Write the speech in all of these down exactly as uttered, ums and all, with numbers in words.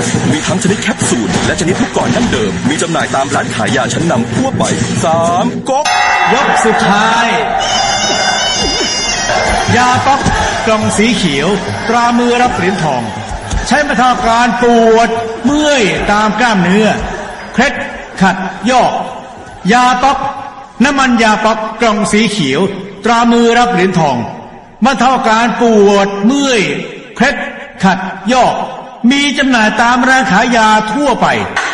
มีทั้งชนิดแคปซูลและชนิดลูกกลอนดั้งเดิมมีจำหน่ายตามร้านขายยาชั้นนำทั่วไปสามก๊กยกสุดท้ายยาป๊อกกล่องสีเขียวตรามือรับเหรียญทองใช้บรรเทาอาการปวดเมื่อยตามกล้ามเนื้อเคล็ดขัดยอกยาป๊อกน้ำมันยาป๊อกกล่องสีเขียวตรามือรับเหรียญทองบรรเทาอาการปวดเมื่อยเคล็ดขัดยอกมีจำหน่ายตามร้านขายยาทั่วไป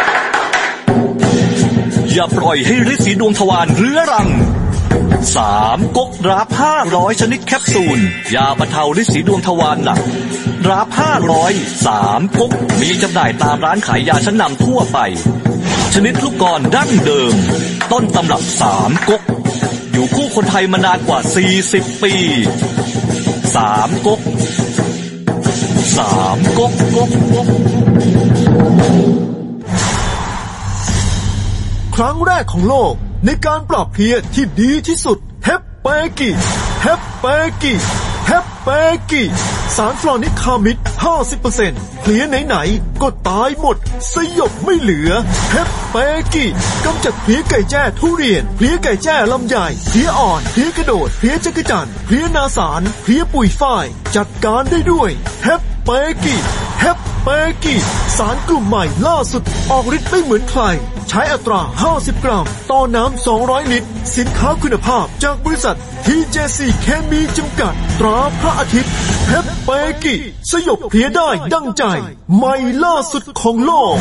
อย่าปล่อยให้ฤทธิ์สีดวงทวารเรื้อรังสามก๊กราฟห้าร้อยชนิดแคปซูลยาบรรเทาฤทธิ์สีดวงทวารหนักราฟห้าร้อยสามก๊กมีจำหน่ายตามร้านขายยาชั้นนำทั่วไปชนิดลูกกลอนดั้งเดิมต้นตำรับสามก๊กอยู่คู่คนไทยมานานกว่าสี่สิบปีสามก๊กสามก๊กก๊กก๊กครั้งแรกของโลกในการปราบเพลียที่ดีที่สุดเฮปเปกิเฮปเปกิเฮปเปกิสารฟลอนิกคามิด ห้าสิบเปอร์เซ็นต์ เพลียไหนๆก็ตายหมดสยบไม่เหลือเฮปเปกิกำจัดเพลียไก่แจ้ทุเรียนเพลียไก่แจ้ลำไยเพลียอ่อนเพลียกระโดดเพลียจักรจั่นเพลียนาสารเพลียปุ๋ยฝ้ายจัดการได้ด้วยเฮปเปกิเฮปเปกิสารกลุ่มใหม่ล่าสุดออกฤทธิ์ไม่เหมือนใครใช้อัตราห้าสิบกรัมต่อน้ำสองร้อยลิตรสินค้าคุณภาพจากบริษัท ที เจ ซี เคมีจำกัดตราพระอาทิตย์เฮปเปกิสยบเพลียได้ดั่งใจใหม่ล่าสุดของโลก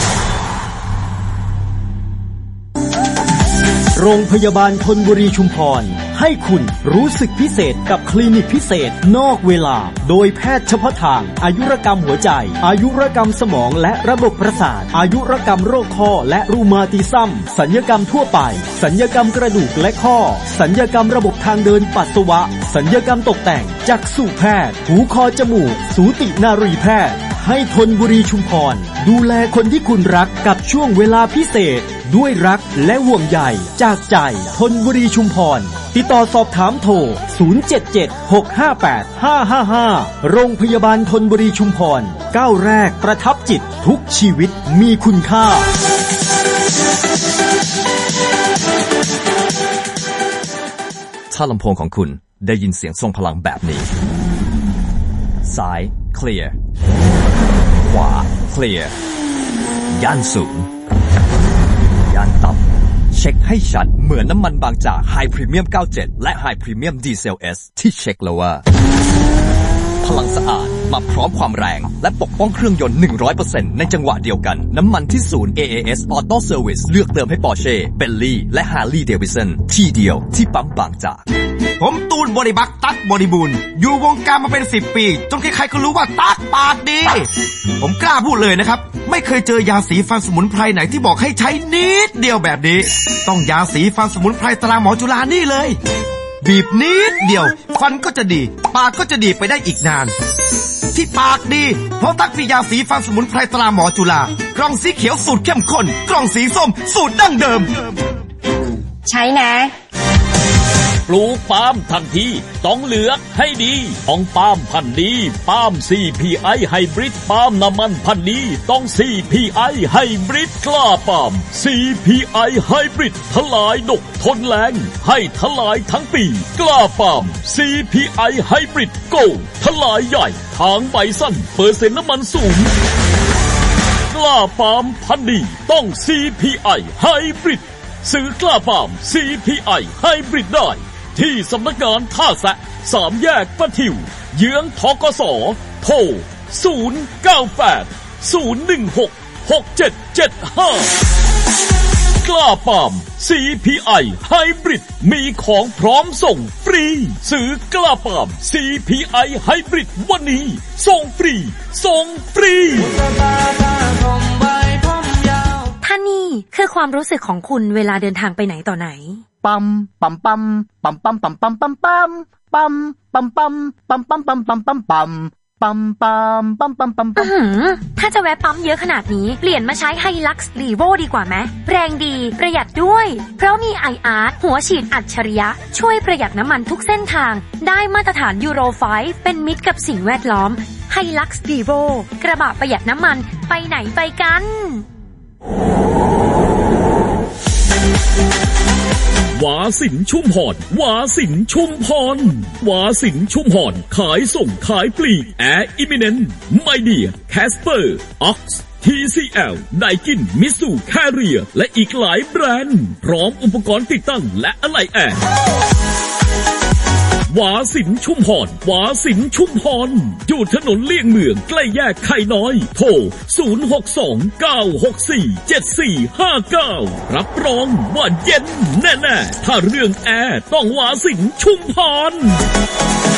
โรงพยาบาลธนบุรีชุมพรให้คุณรู้สึกพิเศษกับคลินิกพิเศษนอกเวลาโดยแพทย์เฉพาะทางอายุรกรรมหัวใจอายุรกรรมสมองและระบบประสาทอายุรกรรมโรคข้อและรูมาติซัมศัลยกรรมทั่วไปศัลยกรรมกระดูกและข้อศัลยกรรมระบบทางเดินปัสสาวะศัลยกรรมตกแต่งจักษุแพทย์หูคอจมูกสูตินารีแพทย์ให้ธนบุรีชุมพรดูแลคนที่คุณรักกับช่วงเวลาพิเศษด้วยรักและห่วงใยจากใจธนบุรีชุมพรติดต่อสอบถามโทรศูนย์ เจ็ด เจ็ด หก ห้า แปด ห้า ห้า ห้าโรงพยาบาลธนบุรีชุมพรก้าวแรกประทับจิตทุกชีวิตมีคุณค่าถ้าลำโพงของคุณได้ยินเสียงทรงพลังแบบนี้ซ้าย clear ขวา clear ย่านสูงย่านต่ำเช็คให้ชัดเหมือนน้ำมันบางจาก High Premium เก้าสิบเจ็ดและ High Premium Diesel S ที่เช็คแล้วว่าพลังสะอาดมาพร้อมความแรงและปกป้องเครื่องยนต์ หนึ่งร้อยเปอร์เซ็นต์ ในจังหวะเดียวกันน้ำมันที่ศูนย์ เอ เอ เอส Auto Service เลือกเติมให้ Porsche Bentley และ Harley Davidson ที่เดียวที่ปั๊มบางจากผมตูนบริบักตั๊กบริบูรณ์อยู่วงการมาเป็นสิบปีจนใครๆก็รู้ว่าตั๊กปากดีผมกล้าพูดเลยนะครับไม่เคยเจอยาสีฟันสมุนไพรไหนที่บอกให้ใช้นิดเดียวแบบนี้ต้องยาสีฟันสมุนไพรตราหมอจุฬานี่เลยบีบนิดเดียวฟันก็จะดีปากก็จะดีไปได้อีกนานที่ปากดีเพราะตั๊กมียาสีฟันสมุนไพรตราหมอจุฬากล่องสีเขียวสูตรเข้มข้นกล่องสีส้มสูตรดั้งเดิมใช้นะปลูกปาล์มทันทีต้องเลือกให้ดีต้องปาล์มพันธุ์ดีปาล์ม ซี พี ไอ ไฮบริดปาล์มน้ำมันพันธุ์ดีต้อง ซี พี ไอ ไฮบริดกล้าปาล์ม ซี พี ไอ ไฮบริดทลายดกทนแรงให้ทลายทั้งปีกล้าปาล์ม ซี พี ไอ ไฮบริดโกทลายใหญ่ทางใบสั้นเปอร์เซ็นต์น้ำมันสูงกล้าปาล์มพันธุ์ดีต้อง ซี พี ไอ ไฮบริดซื้อกล้าปาล์ม ซี พี ไอ ไฮบริดได้ที่สำนักงานท่าแซะสามแยกป้าทิวเยื้องธกสโทรศูนย์ เก้า แปด ศูนย์ หนึ่ง หก หก เจ็ด เจ็ด ห้ากล้าปาล์ม ซี พี ไอ ไฮบริดมีของพร้อมส่งฟรีซื้อกล้าปาล์ม ซี พี ไอ ไฮบริดวันนี้ส่งฟรีส่งฟรีท่านี่คือความรู้สึกของคุณเวลาเดินทางไปไหนต่อไหนปั๊มปั๊มปั๊มปั๊มปั๊มปั๊มปั๊มปั๊มปั๊มปั๊มปั๊มปั๊มปั๊มปั๊มปั๊มปั๊มปั๊มปั๊มปั๊มปั๊มปั๊มปั๊มปั๊มปั๊มอื้อหือถ้าจะแวะปั๊มเยอะขนาดนี้เปลี่ยนมาใช้ไฮลักซ์รีโวดีกว่าไหมแรงดีประหยัดด้วยเพราะมี ไอ อาร์ หัวฉีดอัจฉริยะช่วยประหยัดน้ำมันทุกเส้นทางได้มาตรฐานยูโรไฟว์เป็นมิตรกับสิ่งแวดล้อมไฮลักซ์รีโวกระบะประหยัดน้ำมันไปไหนไปกันวาสินชุ่มพรวาสินชุ่มพรวาสินชุ่มพรขายส่งขายปลีกแอร์อิมิเนนต์ไมเดียแคสเปอร์ออกซ์ ที ซี แอล ไดกิน มิสู แคเรียและอีกหลายแบรนด์พร้อมอุปกรณ์ติดตั้งและอะไหล่แอร์วาสินชุมพรวาสินชุมพรอยู่ถนนเลี่ยงเมืองใกล้แยกไข่น้อยโทรศูนย์ หก สอง เก้า หก สี่ เจ็ด สี่ ห้า เก้ารับรองว่าเย็นแน่ๆถ้าเรื่องแอร์ต้องวาสินชุมพร